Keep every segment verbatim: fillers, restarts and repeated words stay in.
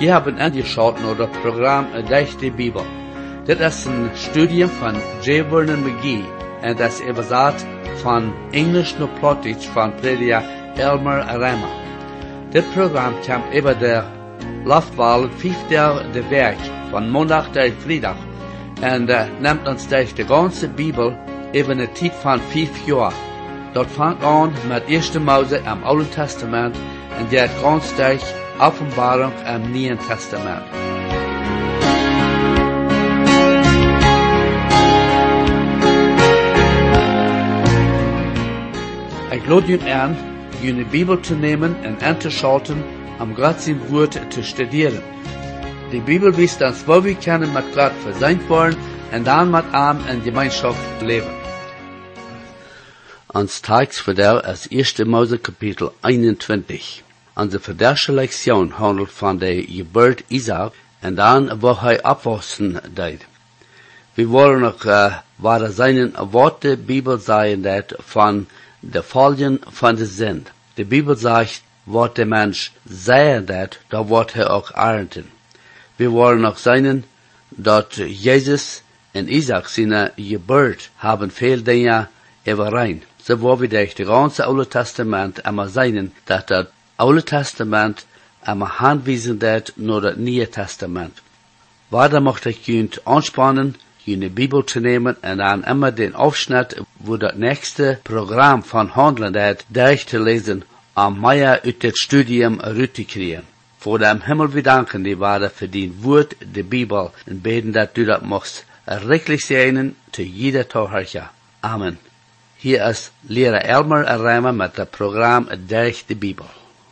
Je hebt angeschaut naar het programma Durch die Bibel. Dit is een studie van J. Vernon McGee en dat is übersetzt van Englisch naar Plattdeutsch van prediker Elmer Reimer. Dit programma komt über de Luftwal vijf dagen de week, van maandag tot vrijdag, en uh, neemt ons durch de ganze Bibel über een tijd van vijf jaar. Dat vangt aan met eerste Mose im Oude Testament en gaat ganz durch Offenbarung im Neuen Testament. Ich lade Ihnen an, Ihre Bibel zu nehmen und einzuschalten, um Gott sein Wort zu studieren. Die Bibel weist uns, wo wir können mit Gott versöhnt worden und dann mit ihm in Gemeinschaft leben. Ons Text verder is eerste Mose kapitel eenentwintig. Onze verderste Lektion handelt van de geboorte Isaac en dan waar hij opwassen deed. We willen nog uh, waar zijn wat de Bibel zeggen dat van de volgen van de zin. De Bibel zegt wat de mens zeggen dat, dat wordt hij ook ernten. We willen nog zeggen dat Jezus en Isaac zijn geboorte hebben veel dingen overeen. So wo wir durch das ganze Alte Testament einmal sehen, dass das Alte Testament einmal handwiesen wird nur das Neue Testament. Weiter möchte ich Ihnen anspannen, Ihre Bibel zu nehmen und dann immer den Aufschnitt, wo das nächste Programm von Handeln wird, durchzulesen, am mehr aus dem Studium rauszukriegen. Vor dem Himmel wir danken, die Ware für die Wort der Bibel und beten, dass du das machst, richtig sein, zu jeder Tag. Amen. Hier is leraar Elmer Reimer met het programma Durch de Bibel.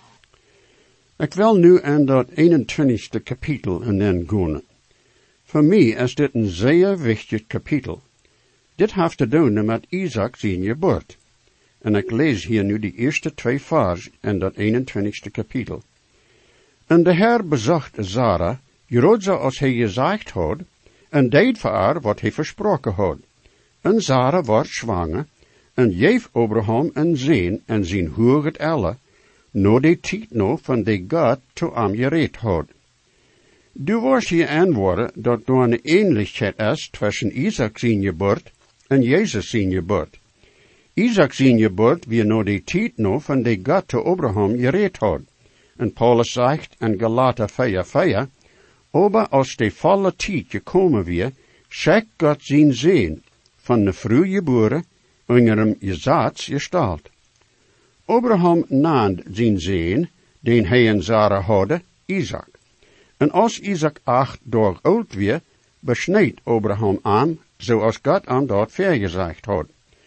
Ik wil nu aan dat eenentwintigste kapitel en dan gaan. Voor mij is dit een zeer wichtig kapitel. Dit heeft te doen met Isaac zijn geboorte. En ik lees hier nu de eerste twee vers in dat eenentwintigste kapitel. En de Heer bezocht Sarah, groot zoals hij gezegd had, en deed voor haar wat hij versproken had. En Sarah werd zwanger, en geef Abraham een zoon en zijn hoog het elle, no de tijd no van de God to am gereed had. Du was hier antwoorden dat er een ähnlichheid is tussen Isaac zijn geboorte en Jezus zijn geboorte. Isaac zijn geboorte wie no de tijd no van de God to Abraham gereed had. En Paulus zegt in Galater vier vier, aber als de volle tijd gekomen weer, schickt God zijn zoon van de vroeg geboren, ungerem Gesetz gestalt. Abraham naamd zijn zoon, den hij en Sarah hadden, Isaac. En als Isaac acht dag oud weer, besneed Abraham aan, zoals God aan dat vergezegd had.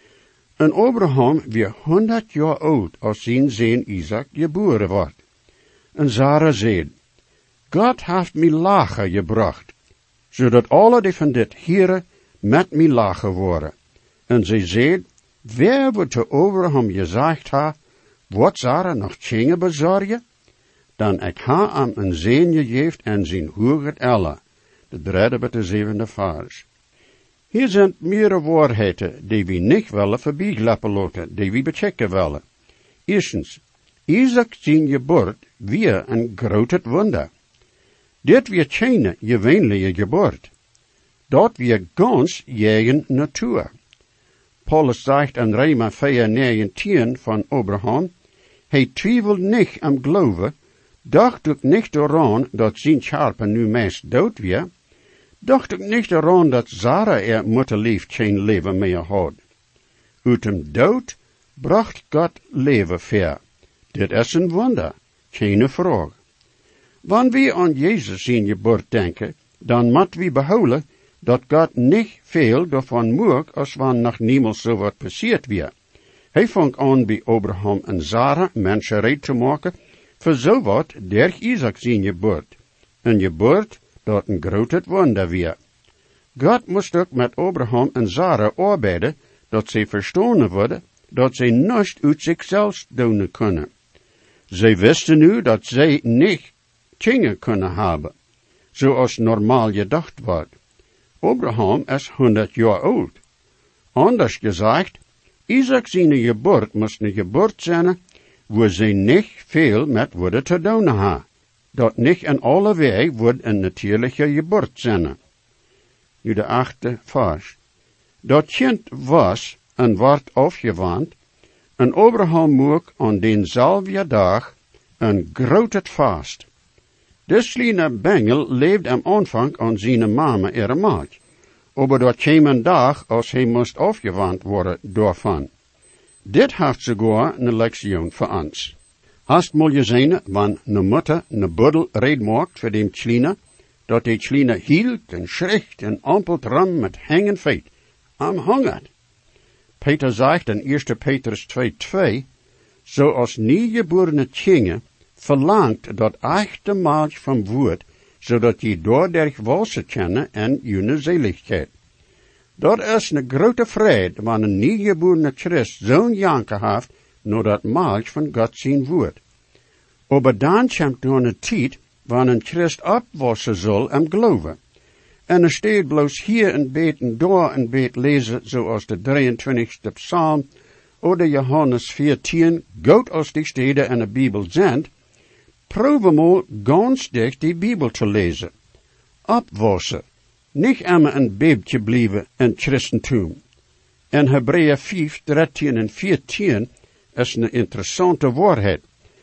En Abraham weer honderd jaar oud, als zijn zoon Isaac geboren wordt. En Sarah zei, God heeft mij lachen gebracht, zodat alle die van dit heren met mij lachen worden. En zij zei, wer wordt te Abraham gezegd ha, wat Sarah nog tjenge bezorgen? Dan ik ha am een zoon gegeven en zijn hoog het elle. De derde met de zevende vers. Hier zijn meerdere waarheden die we niet willen voorbijglappen laten, die we bechecken willen. Eerstens, Isaac zijn geboorte weer een groot wonder. Dit weer geen gewöhnliche geboorte. Dat weer ganz eigen natuur. Paulus zegt in Römer vier negentien van Abraham, hij twijfelt niet am geloven, dacht ook niet eraan dat zijn scharpen nu meest dood weer, dacht ook niet eraan dat Sarah er mutterlief geen leven meer had. Uit hem dood bracht God leven ver. Dit is een wonder, geen vraag. Wanneer we aan Jezus zijn geboorte denken, dan moet we behouden dat God niet veel daarvan mocht als wanneer nog niemals zo wat passiert weer. Hij vangt aan bij Abraham en Sarah mensen reed te maken voor zo wat der Isaac zijn geboorte. Een geboorte dat een groot wonder weer. God moest ook met Abraham en Sarah arbeiden dat zij verstaan worden dat zij niets uit zichzelf doen kunnen. Zij wisten nu dat zij niet kinderen kunnen hebben, zoals normaal gedacht wordt. Abraham is honderd jaar oud. Anders gezegd, Isaac zijn geboorte moest een geboorte zijn, waar zij niet veel met worden te doen hebben. dat niet in alle wij wordt een natuurlijke geboorte zijn. Nu de achte vers. Dat kind was en werd afgewaand, en Abraham moest aan denzelfde dag een groot vast. Des kleine bengel leefde am aanvang aan zijn mama ihre maag, aber dat kwam een dag als hij moest afgewaand worden daarvan. Dit heeft sogar een lektie voor ons. Hast mal gezien, wanneer een moeder een buddel red maakt voor die kleine, dat die kleine hield en schrikt en ampelt ram met hengen feit, am hongert. Peter zegt in eerste Petrus twee twee, zoals niegeborene kinderen verlangt dat echte melk van woord, zodat je doorderg walsen kennen en june zeligheid. Dat is een grote vrede, wanneer een niegeborene Christ zo'n janker heeft, naar dat melk van God zijn woord. Aber dan komt er een tijd, wanneer een Christ opwassen zal en geloven. En er staat bloos hier een beet en daar een beet lezen, zoals de drieëntwintigste psalm, oder Johannes veertien, goed als die steden in de Bijbel zijn, probeer mal ganz dicht die Bijbel te lezen. Opwassen, niet immer een beebje blijven in Christentum. In Hebreeën vijf, dertien en veertien is een interessante waarheid.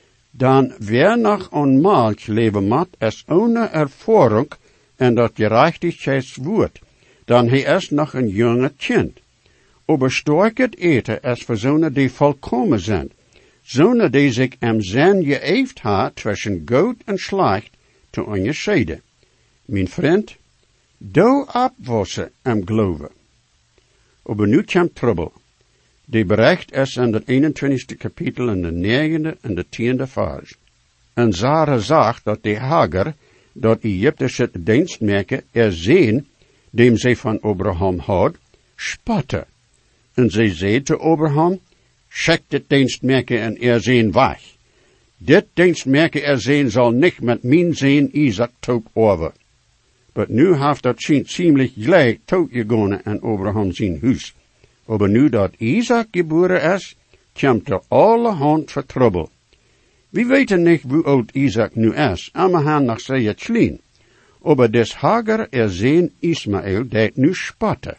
Dan wer nog aan melk leven moet, is ohne ervaring en dat gerechtigheidswoord, dan hij is nog een jonge kind. Aber stork het eten is voor zonen die volkomen zijn, zonen die zich am zijn geëeft ha tussen goed en slecht te onderscheiden. Mijn vriend, doe opwassen en geloven. Aber nu komt trouble. Die bericht is in het eenentwintigste kapitel in de negende en de tiende vers. En Sarah zegt dat die Hagar, dat Egyptische dienstmerken er zien, dem zij van Abraham had, spotte. En zij zei te Abraham, schik dit dienstmerken en er zien weg. Dit dienstmerken er zien zal niet met mijn zin Isaac toek over. Maar nu heeft dat ziemlich gelijk toek gegaan in Abraham zijn huis. Aber nu dat Isaac geboren is, komt er allerhand voor trouble. We weten niet hoe oud Isaac nu is, en we gaan nog zeer klein. Aber des Hagar er zien Ismaël dat nu spotte.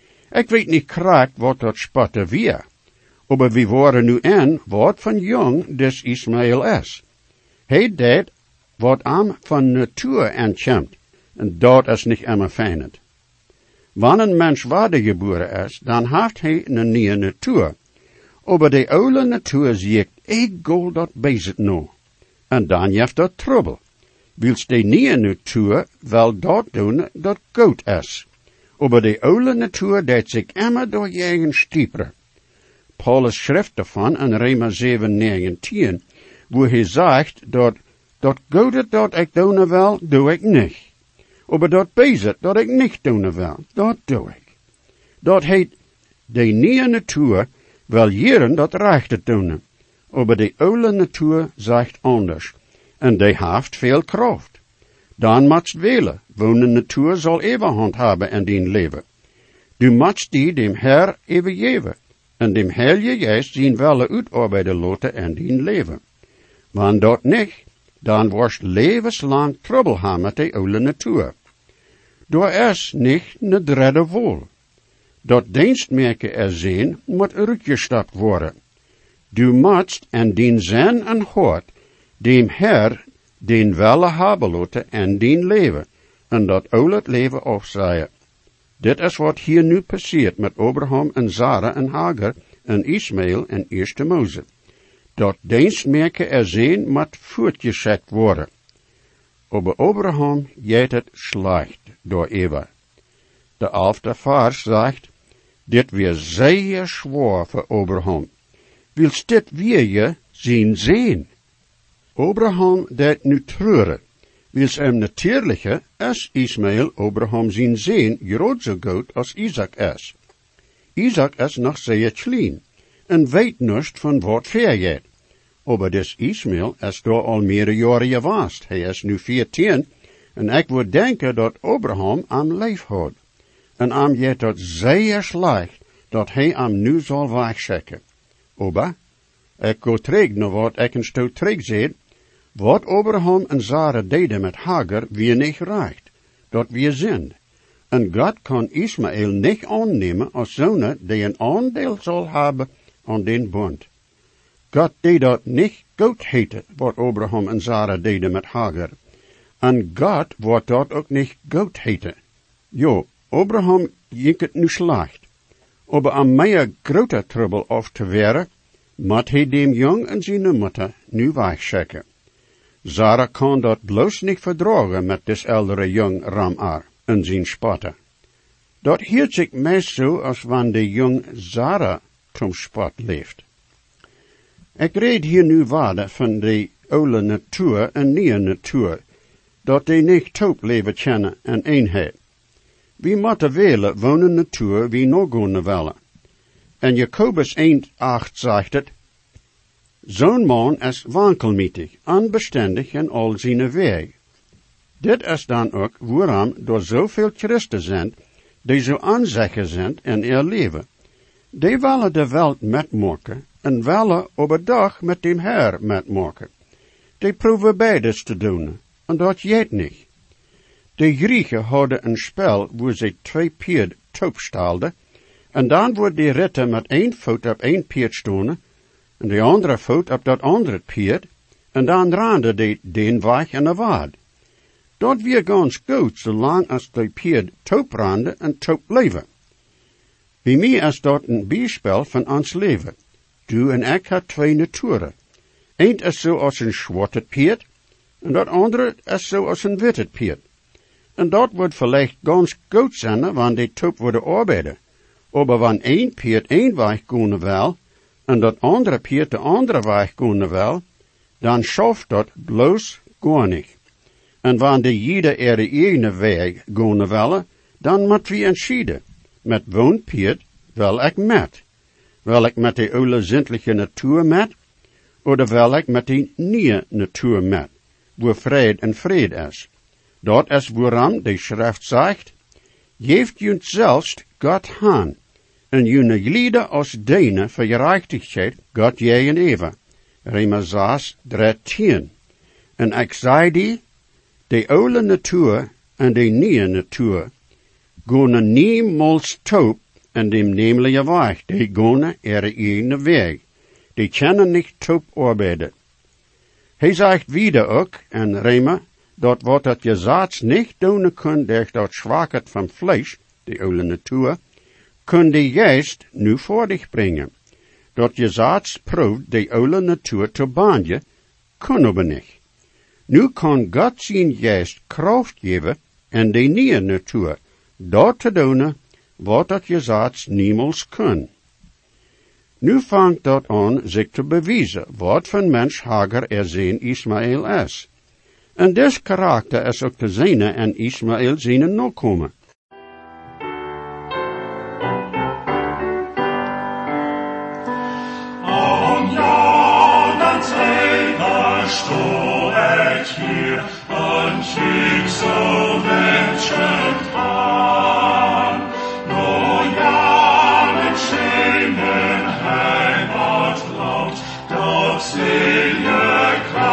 Ik weet niet kracht wat dat spotte weer. Aber we worden nu in wat van jong des Ismaël is. Hij deed wat am van natuur aankomt, en dat is niet immer fijnend. Wanneer een mens wedergeboren is, dan heeft hij een nieuwe natuur. Aber de oude natuur zegt, ik goal dat bezit nou. En dan heeft dat trouble. Wils de nieuwe natuur wel dat doen dat goed is. Aber de oude natuur deed zich immer door jegen stieper. Paulus schrift daarvan in Rema zeven negentien, wo hij zegt dat dat goede dat ik doen wil, doe ik niet. Aber dat bezit dat ik niet doen wil, dat doe ik. Dat heet de nieuwe natuur wel jaren dat rechte doen. Aber de oude natuur zegt anders. En die heeft veel kracht. Dan moet willen, wo de natuur zal eeuwigheid hebben in dien leven. Du moet die dem Herr eeuwiggeven. En dem Heilige Geest zijn welle utarbeiden laten in dien leven. Want dat niet, dan worst levenslang trouble hebben met de oude natuur. Daar is niet ne derde wol. Dat dienstmerken er zijn, moet uitgestapt worden. Du moet en dien zijn en hart, dem Herr, den welle hebben laten en dien leven, en dat oude leven afzaaien. Dit is wat hier nu passiert met Abraham en Sarah en Hagar en Ismaël en Eerste Mose. Dat dienstmerken er zijn, moet voortgezet worden. Aber Abraham geht het slecht door Eva. De elfde vers zegt, dit weer zeer zwaar voor Abraham. Wils dit weer je zien zien. Abraham deed nu treuren. Wils hem natuurlijke is Ismaël Abraham zien zien, groot zo goed als Isaac is. Isaac is nog zeer klein, en weet niet van wat vergeet. Aber des Ismaël is door al meerdere jaren geweest. Hij is nu veertien, en ik wil denken dat Abraham am leef had. En am jet dat zeer slecht, dat hij am nu zal wegschikken. Aber, ik go terug naar wat ik een stoot terug zei, Wat Abraham en Sarah deden met Hagar, wie niet recht, dat wir sind. En God kan Ismael niet aannemen als zoon die een aandeel zal hebben aan den bond. God deed dat niet goed heten, wat Abraham en Sarah deden met Hagar. En God wordt dat ook niet goed heten. Jo, Abraham ging het nu slecht. Aber am meer groter trouble af te weren, moet hij dem jong en zijn moeder nu wegschikken. Sarah kan dat bloos niet verdragen met des eldere jong Ramar en zijn spotten. Dat hield zich meest zo als wanneer de jong Sarah zum spot leeft. Ik red hier nu waarde van de oude natuur en nieuwe natuur, dat die niet top leven kennen en eenheid. Wie moeten willen wonen natuur wie nog gaan willen. En Jacobus één acht zegt het, zo'n man is wankelmietig, onbestendig in al zijn weg. Dit is dan ook waarom door zoveel christen zijn, die zo onzeker zijn in ihr leven. Die willen de wereld metmaken en willen overdag met dem Herr metmaken. Die proeven beides te doen, en dat jeet niet. De Grieken hadden een spel waar ze twee pied toepstelden, en dan wordt die ritter met één voet op één pied stonden, en de andere voet op dat andere pied, en dan rande die den weg in de waard. Dat weer ganz goed, zolang als de pied top rande en top leven. Bij mij is dat een bijspel van ons leven. Du en ik hebben twee naturen. Eén is zo als een zwarte pied, en dat andere is zo als een witte pied. En dat wordt vielleicht ganz goed zijn, wanneer die top worden arbeiden. Aber wanneer één pied één weg gaan wil, en dat andere pied de andere weg gaan wil, dan schaft dat bloos gar niet. En wanneer jeder er eigen weg gaan wil, dan moet we entschieden. Met woon pied wil ik met. Wil ik met de oude zindelijke natuur met, oder wil ik met de nieuwe natuur met, waar vrede en vrede is. Dat is waarom de schrift zegt, geeft junt zelfs God aan, en june glieden als deine voor gerechtigheid God jij en even. Rema zes, dertien. En ik zei die, de oude natuur en de nieuwe natuur, gaan niemals top en dem nemelijke weg, die gaan er eigen weg. Die kennen niet top arbeiden. Hij zegt wieder ook, en Rema, dat wat dat je zaad niet doen kan door dat zwakheid van vlees, de oude natuur, kun de geest nu voor dich brengen. Dat je zaad proeft de oude natuur te banen, kan aber niet. Nu kan God zijn geest kracht geven en de nieuwe natuur, dat te doen, wat dat je zaad niemals kan. Nu vangt dat aan zich te bewijzen, wat van mens Hagar er zijn Ismaël is. En des karakter is ook te zijn en Ismaël zijn nakomen. Om Jordan zeker sto ik hier, en schiet zo wenschend aan. No ja, met schenen heimat land, dat zie je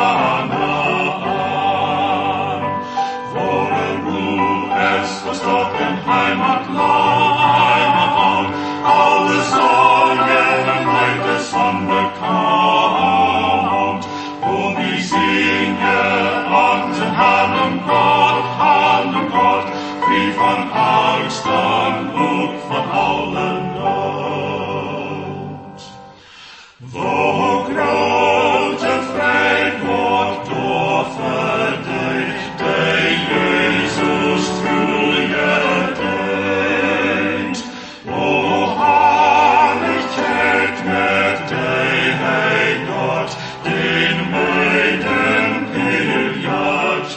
Kanaan. Voor de roe is verstopt in heimatland, heimatland, alle zorgen en lijden van bekant. Wo die zingen an zijn handen God, handen God, wie van angst dan ook van alle nood. Wo grote vrede wordt doorverdeeld, de Jezus trulige deed. O heiligheid met de Heer God, den meiden Pilgert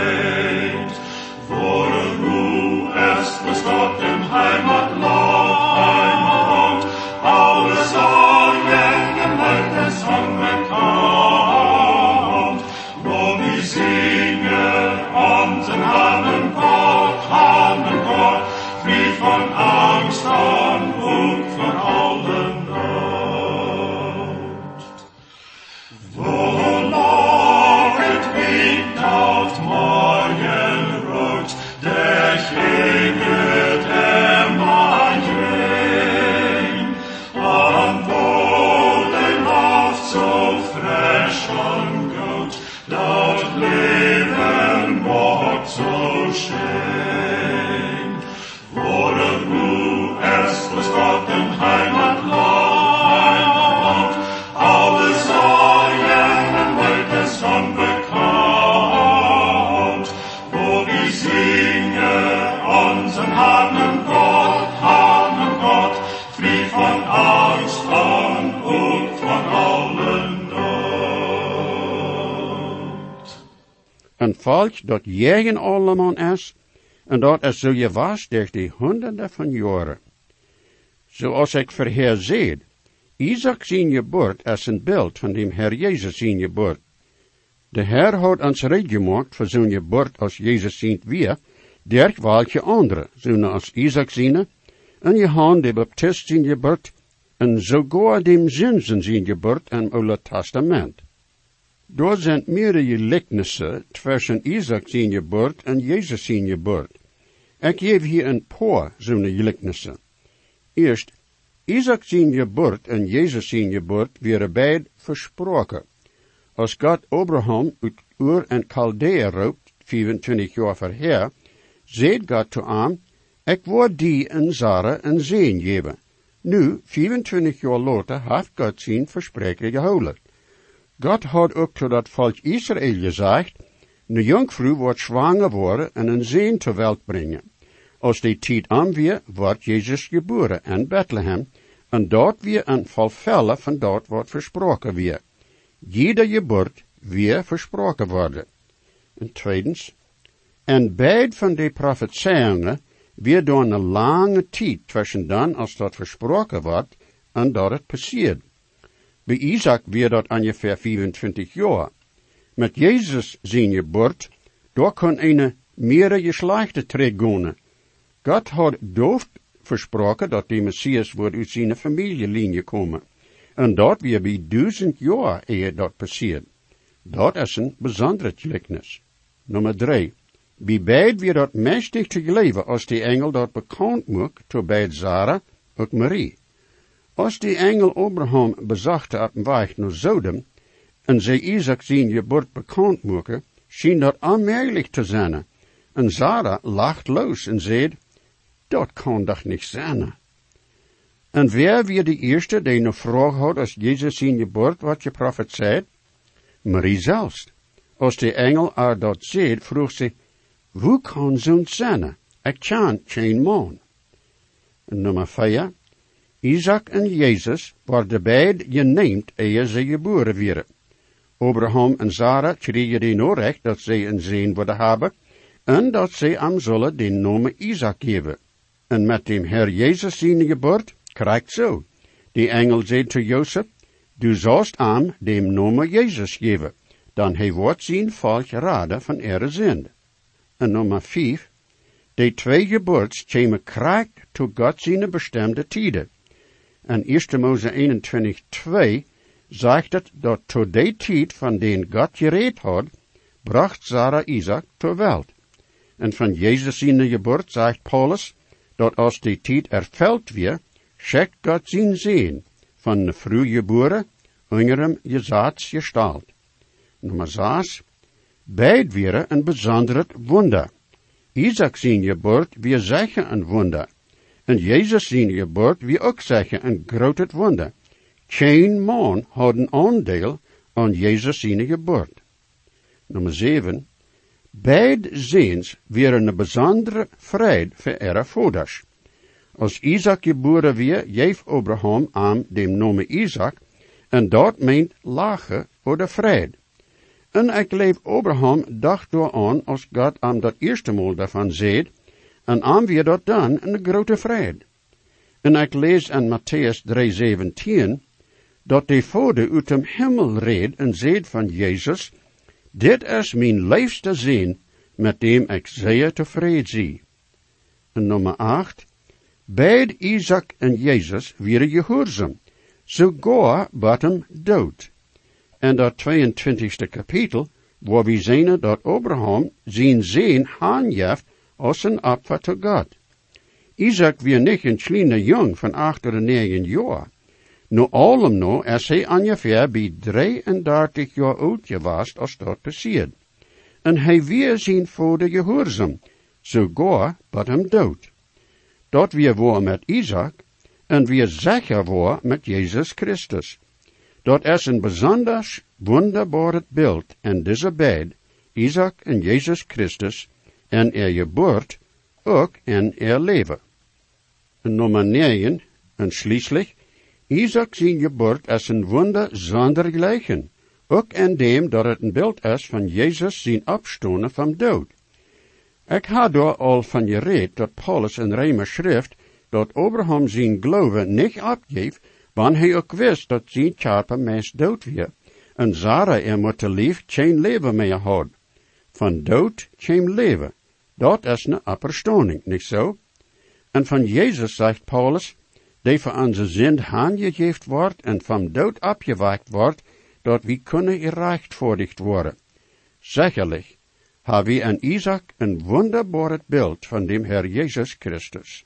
heet. Voor de roe is verstopt in heimatland, geschehen. Wurde du erst aus Gott im Heimatland, alle Sorgen wird es schon bekannt, wo wir singe unseren Herrn Gott, Herrn Gott, frei von Angst an und von allen Not. Een volk dat jegen allemaal is, en dat is zo je was durch die honderden van jaren. Zoals ik verheer zeed, Isaac zijn geboorte is een beeld van dem Herr Jezus zijn geboorte. De Herr had ons reed gemaakt voor zijn geboorte als Jezus zijn weer, derg welke andere, zo'n als Isaac zijn, en Johannes de Baptist zijn geboorte, en sogar dem Zinsen zijn geboorte in het Oude Testament. Daar zijn meerdere gelijkenissen tussen Isaac zijn geboorte en Jezus zijn geboorte. Ik geef hier een paar zo'n gelijkenissen. Eerst, Isaac zijn geboorte en Jezus zijn geboorte werden beide versproken. Als God Abraham uit Ur en Chaldea roept, vierentwintig jaar voorher, zei God te hem, ik word die en Sarah een zegen geven. Nu, vierentwintig jaar later, heeft God zijn verspreken gehouden. God had ook tot dat volk Israël gezegd, een jonkvrouw wordt zwanger worden en een zegen ter wereld brengen. Als die tijd aanweer, wordt Jezus geboren in Bethlehem, en dat weer een vervulling van dat wat versproken weer. Jede geboorte weer versproken worden. En tweedens, en beide van die profetieën weer door een lange tijd tussen dan als dat versproken wordt en dat het passeert. Bij Isaac weer dat ongeveer vierentwintig jaar. Met Jezus zijn geboorte, daar kon een meerdere geslachten terechtkomen. God had doof versproken dat die Messias wordt uit zijn familielinie komen. En dat weer bij duizend jaar eer dat passeert. Dat is een bijzondere gelijkenis. Nummer drie. Bij beide weer dat machtig te leven als die engel dat bekend maakt, to beide Sarah ook Marie. Als die engel Abraham bezachte op een weg naar Sodom, en zij Isaac zijn geboorte bekend maken, schien dat onmogelijk te zijn. En Sarah lacht los en zei, dat kan toch niet zijn. En wer weer de eerste die een vraag had als Jezus zijn geboorte wat je profeteert? Marie zelfs. Als de engel haar dat zei, vroeg ze, hoe kan zo'n zijn? Ik kan geen man. En nummer vier. Isaac en Jezus worden beide geneemd eer ze geboren werden. Abraham en Sarah kregen die no recht dat zij een zoon worden hebben, en dat zij hem zullen de naam Isaac geven. En met dem Herr Jezus zijn geboorte, krijgt zo. Die engel zei te Jozef, du zalst hem dem naam Jezus geven, dan hij wordt zijn volk raden van ere zinde. En nummer vijf, die twee geboortes komen krijgt tot God zijn bestemde tijden. En eerste Mose eenentwintig twee zegt het dat tot die tijd van den God gereed had, bracht Sarah Isaac ter wereld. En van Jezus zijn geboorte zegt Paulus, dat als die tijd ervuld weer, schickt God zijn zegen, van de vroeg geboren, ungerem gezaats gestalt. Nummer zes, beide weer een bijzonder wonder. Isaac zijn geboorte weer zeggen een wonder. En Jezus zijn geboorte wie ook zeggen een groot wonder. Geen man had een aandeel aan Jezus zijn geboorte. Nummer zeven. Beide ziens weer een bijzondere vrede voor ihre vaders. Als Isaac geboren weer, geeft Abraham aan dem naam Isaac, en dat meent lachen oder vrede. En ik leef Abraham dacht door aan als God aan dat eerste maal daarvan zei, en aan weer dat dan een grote vrede. En ik lees in Matthäus drie zeventien, dat de vader uit dem hemel reed en zei van Jezus, dit is mijn liefste zin, met dem ik zeer tevreden zie. En nummer acht, beide Isaac en Jezus werden gehoorzaam, sogar bat hem dood. En dat tweeëntwintigste kapitel, waar we zien dat Abraham zijn zin aangeeft als een opfer tot God. Isaac weer niet een kleine jong van acht of negen jaar. Nu allem no is hij ongeveer bij drieëndertig jaar oud geweest als dat passiert. En hij weer zijn vader gehoorzaam, sogar bij hem dood. Dat we war met Isaac, en we zeker war met Jezus Christus. Dat is een bijzonder wonderbaar beeld en deze beide, Isaac en Jezus Christus, en er geboorte, ook en er leven. En nummer negen, en schließlich, Isaac zijn geboorte is een wonder zonder gleichen, ook in dem dat het een beeld is van Jezus zijn opstonen van dood. Ik had daar al van gereed dat Paulus in Römer schrift, dat Abraham zijn geloven niet opgeeft, wanneer hij ook wist dat zijn karper meest dood weer, en Sarah er moet lief geen leven meer had. Van dood geen leven, dat is een opstoning, niet zo? En van Jezus zegt Paulus, die voor onze zin aangegeven wordt en van dood opgewekt wordt, dat we kunnen gerechtvaardigd worden. Zekerlijk, hebben we aan Isaac een wonderbaar beeld van dem Heer Jezus Christus.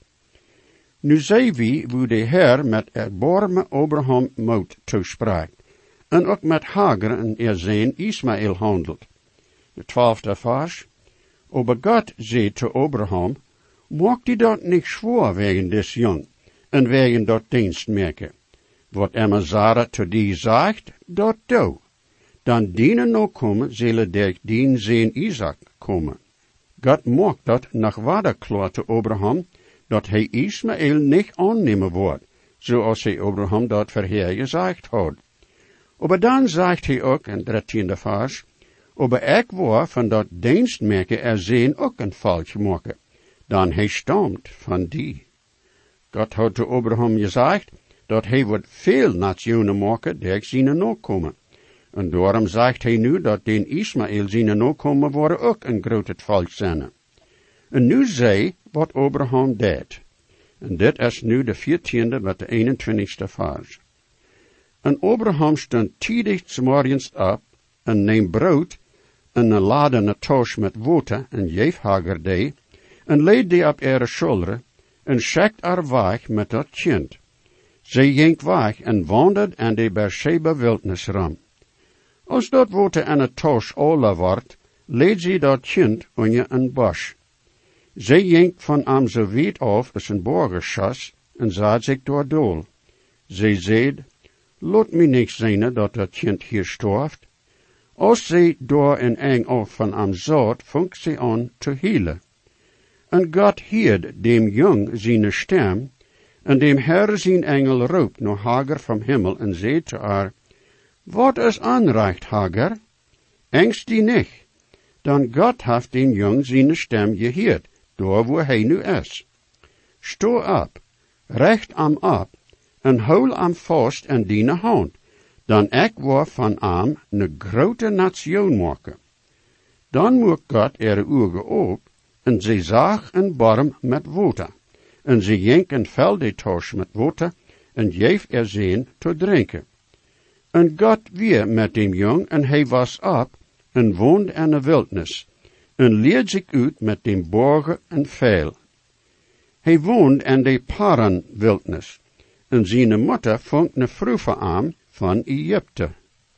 Nu zien we hoe de Heer met erbarme Abraham moed toespraakt, en ook met Hagar en er zijn Ismaël handelt. De twaalfde vers. Aber God zei te Abraham, maak die dat niet schwoor wegen des jong, en wegen dat dienstmerken. Wat Emma Sarah te die zegt, dat doe. Dan dienen nou komen, zullen der dien zijn Isaac komen. God maakt dat nach wader klaar te Abraham, dat hij Ismaël niet aannemen wordt, zoals hij Abraham dat voorher gezegd had. Aber dan zegt hij ook in dertiende vers, aber ik wou van dat dienstmerken er zijn ook een fout maken, dan hij stamt van die. God had te Abraham gezegd, dat hij wordt veel nationen maken, die zijn nakomen. En daarom zegt hij nu dat den Ismaël zijn nakomen worden ook een groot volk zijn. En nu zei wat Abraham deed. En dit is nu de veertiende met de eenentwintigste vers. En Abraham stond tijdig 's morgens op en neem brood en een ladene tas met water en geef Hagar die, en leed die op ihre schulter en schickt haar weg met dat kind. Zij ging weg en wandelde aan de Beersheba wildnisram. Als dat water en het tas alle wordt, leed zij dat kind onder een bos. Zij ging van am zo wijd af als een borgerschas en zat zich door dool. Zij zei, laat mij niet zien dat dat kind hier storft. Als zij door een eng af van am zat, vond zij aan te hielen. En God hield dem jong zijn stem, en dem Herr zijn engel roept naar Hagar vom Himmel en zei te haar, wat is aanreicht, Hagar? Angst die niet. Dan God heeft den jong zijn stem gehoord, daar waar hij nu is. Sto op, recht am op, en hou am vast in die hand, dan ik word van am een grote nation maken. Dan moet God ihre ogen op, en ze zag een barm met water, en ze jenk een veldetas met water, en geef er zin te drinken. En God weer met dem jong, en hij was op, en woonde in de wildnis, en leerde zich uit met dem borgen en veel. Hij woonde in de Paran-wildnis, en zijn moeder vond een vrouw aan van Egypte.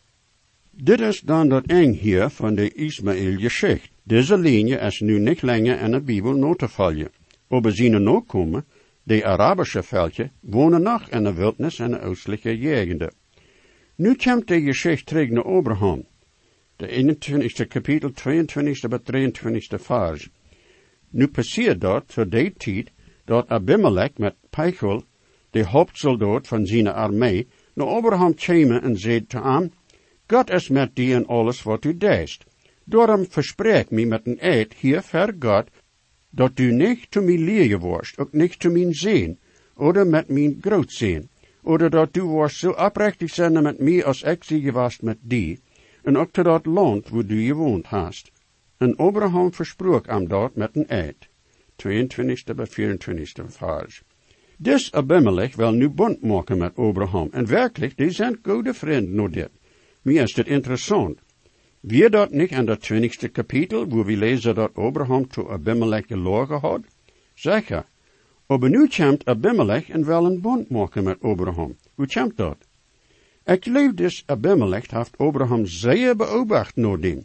Dit is dan dat eng hier van de Ismaël-geschichte. Deze linie is nu niet langer in de Bijbel na te volgen. Aber zijn nakomen, de Arabische veldje, wonen nog in de wildnis en de oostelijke gegenden. Nu komt de geschichte terug naar Abraham. De eenentwintigste kapitel, tweeëntwintigste bij drieëntwintigste vers. Nu passeert dat tot die tijd dat Abimelech met Peichel, de hoofdsoldaat van zijn armee, naar Abraham kwam en zei te hem, God is met die en alles wat u deest. Daarom verspreek mij met een eed hier ver God, dat u niet te mij leer worst, ook niet te mijn zeen, oder met mijn grootzeen, oder dat u worst zo oprechtig zijn met mij als ik zie geweest met die, en ook te dat land waar u gewoond hast. En Abraham versprook hem dat met een eed. tweeëntwintigste bij vierentwintigste vers. Dus Abimelech wil nu bond maken met Abraham, en werkelijk, die zijn goede vrienden nog dit. Mir is dit interessant. Wie dat niet in dat twintigste kapitel, waar we lezen dat Abraham to Abimelech gelogen had? Zeker. Aber nu komt Abimelech en wil een bond maken met Abraham. Hoe komt dat? Ik geloof dus Abimelech heeft Abraham zeer beobacht nadien.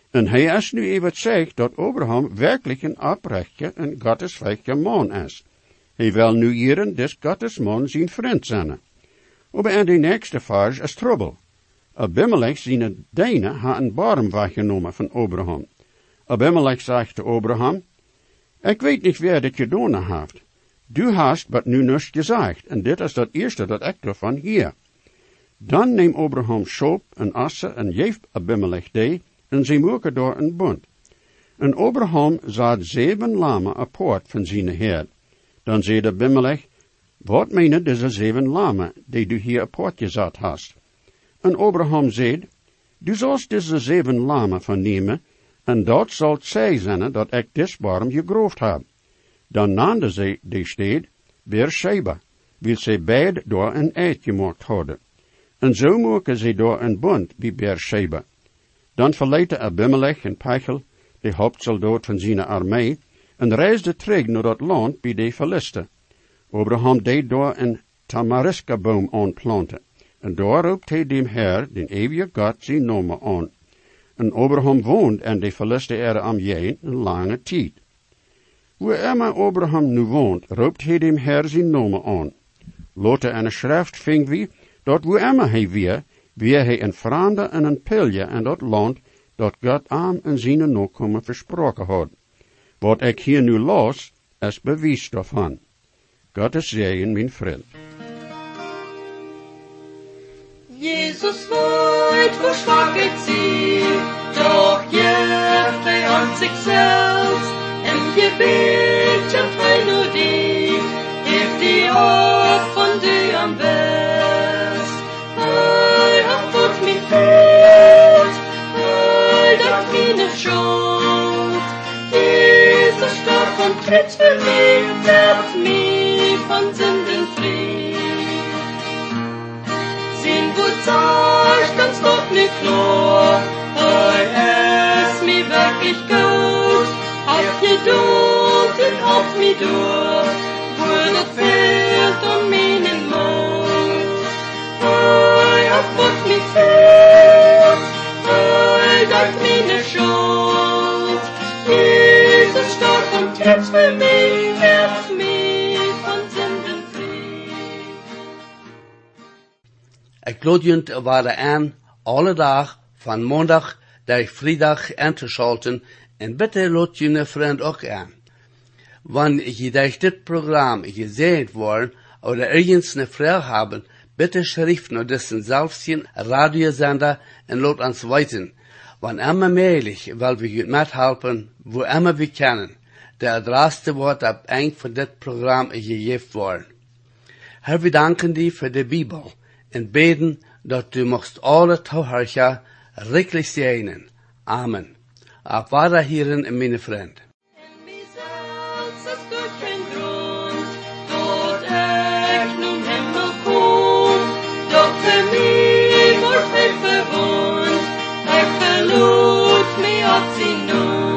En hij is nu even zegt dat Abraham werkelijk een oprechte en gottesfeige man is. Hij wil nu hierin des Gottes man zijn vriend zijn. Maar in de nächste vers is trouble. Abimelech zijn dijnen had een barm weggenomen van Abraham. Abimelech zegt te Abraham, ik weet niet wie dit gedaan heeft. Du hast wat nu niets gezegd, en dit is dat eerste dat ik ervan hier. Dan neemt Abraham schop en asse en geeft Abimelech die, en ze maken door een bund. En Abraham zat zeven lamen apart van zijn herd. Dan zei Abimelech, wat meenen deze zeven lamen, die du hier apart gezet hast? En Abraham zei, du zult deze zeven lamen vernemen, en dat zal zij zijn dat ik dit barm gegroofd heb. Dan naamden zij die stad Beersheba, wil zij beide door een eed gemaakt hadden. En zo maken zij door een bund bij Beersheba. Dan verliet Abimelech en Pechel, de hoofdsoldaat van zijn armee, en reisde terug naar dat land bij de Philisten. Abraham deed door een tamariskaboom aanplanten, en daar roept hij dem Heer, den eeuwige God, zijn naam aan. En Abraham woont en de Philisten er am jeen een lange tijd. Waar immer Abraham nu woont, roept hij dem Heer zijn naam aan. Later in de schrift ving wie, dat waar immer hij weer, weer hij een vreemde en een pilje in dat land, dat God aan en zijn nakomen versproken had. Wat ik hier nu las, is bewijs daarvan. God is zegen, mijn vriend. Jesus weit vor schwache Ziel, doch jeft hij an sich selbst, im Gebet und heil nur die, hebt die auf von dir am best. Heil hat Gott mich fehlt, heil dat meine Schuld. Jesus starb und tritt für mich, wird mich von Sünden frei. Sin gut sagt, ganz Gott nicht klar, heil es mir wirklich gut, hab Geduld und auf mich durch, wo das fehlt und meinen Mund. Heil hat Gott mich fehlt, heil dat meine Schuld. Jesus starb und tritt für mich, wird mich von Sünden frei. Ik lood jullie waren aan, alle dag, van maandag tot vrijdag aan te schalten, en bitte lood jullie vriend ook aan. Wanneer je durch dit programma gezien worden, oder ergens eine Frage haben, bitte schrift naar dessen selbstjen radiosender en lood ons weten. Wann immer möglich, weil wir jullie mithelpen, wo immer wir können. Der Adresse wordt op eind van dit programma gegeven worden. Herr, wir danken dir für die Bibel und beten, dass du mocht alle Zuhörer riklich segnen. Amen. Auf Wiederhören, meine Freunde. En mi zelfs is Gud geen grond, tot ik nun himmel kom, doch für mich wordt hij verwond, hij verloot mij op zijn nood.